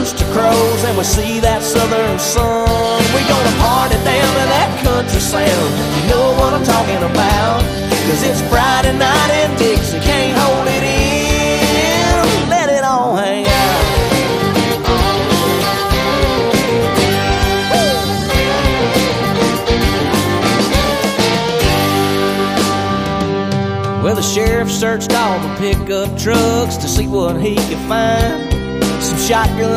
rooster crows and we see that southern sun. We're gonna party down to that country sound. You know what I'm talking about, 'cause it's Friday night in Dixie. Can't hold it in, let it all hang out. Well, the sheriff searched all the pickup trucks to see what he could find. Some shotgun